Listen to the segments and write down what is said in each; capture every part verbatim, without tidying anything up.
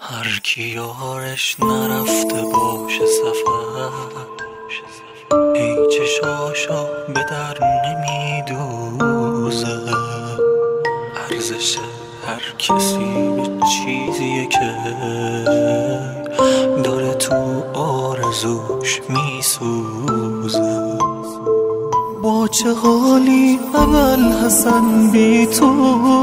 هر کی یارش نرفته باشه سفر، ای چشاشو به در نمیدوزه. ارزش هر کسی به چیزیه که داره تو آرزوش میسوزه. با چه حالی اول حسن بی تو،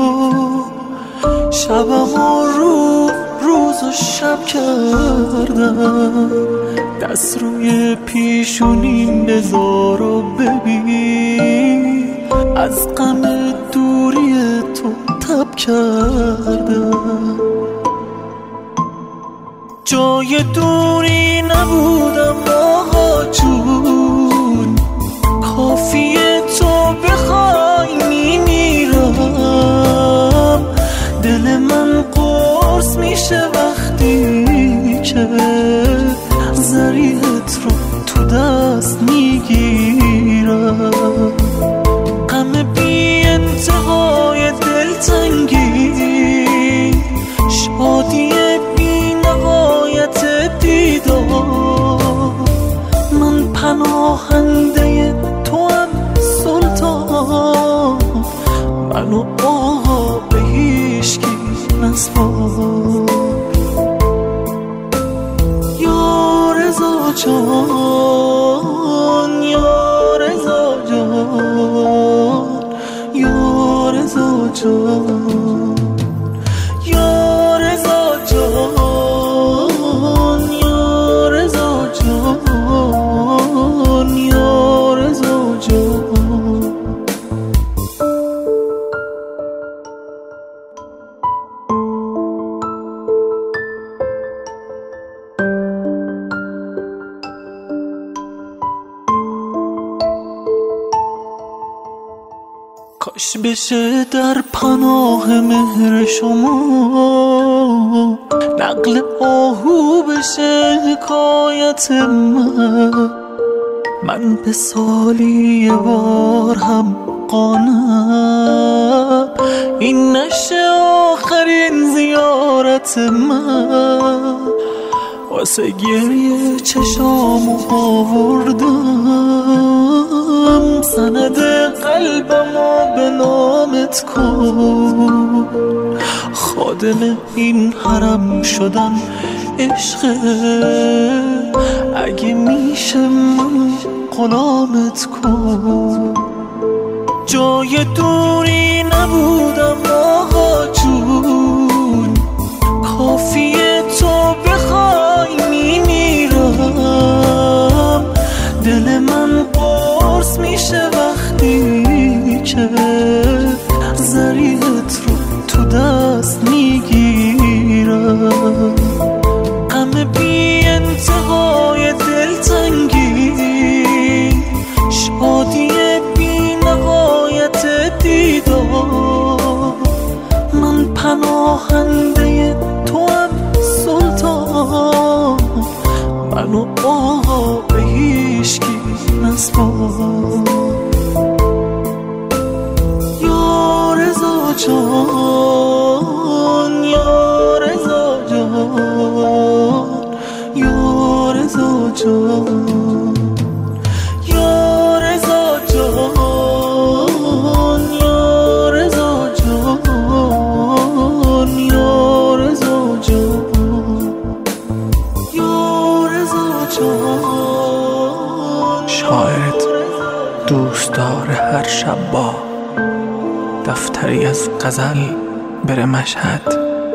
شبم و رو روز و شب کردم. دست روی پیشونیم بذار و ببین، از غم دوری تو تب کردم. جای دوری نبودم آقا جون، کافیه تو بخوای میمیرم. دل من قرص میشه وقتی که زریحت رو تو دست میگیرم. غم بی انتهای دلتنگی، شادی بی نهایت دیدار. من پناهنده تو هم سلطان، منو آقا به هیچکی نسپار. یا رضا جان، یا رضا جان، یا رضا جان، یا رضا جان، یا رضا جان، یا رضا جان. کاش بشه در پناه مهر شما نقل آهو بشه حکایت من. من به سالی یه بار هم قانم، این نشه آخرین زیارت من. واسه گریه چشامو آوردم، سند قلبمو به نامت کن. خادم این حرم شدن عشقه، اگه میشه من غلامت کن. جای دوری نبودم آقا جون، کافیه تو بخوای میمیرم. دل من قرص میشه وقتی که زریحت رو تو دست میگیرم. غم بی انتهای دلتنگی، شادی بی نهایت دیدار. من پناهنده تو هم سلطان، منو آقا به هیچکی نسپار. یا رضا جان، یا رضا جان، یا رضا جان، یا رضا جان، یا رضا جان، یا رضا جان، یا رضا جان. شاید دوست داره هر شب با دفتری از غزل بره مشهد.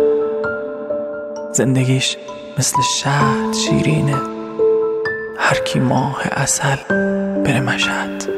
زندگیش مثل شهد شیرینه، هر کی ماه عسل بره مشهد.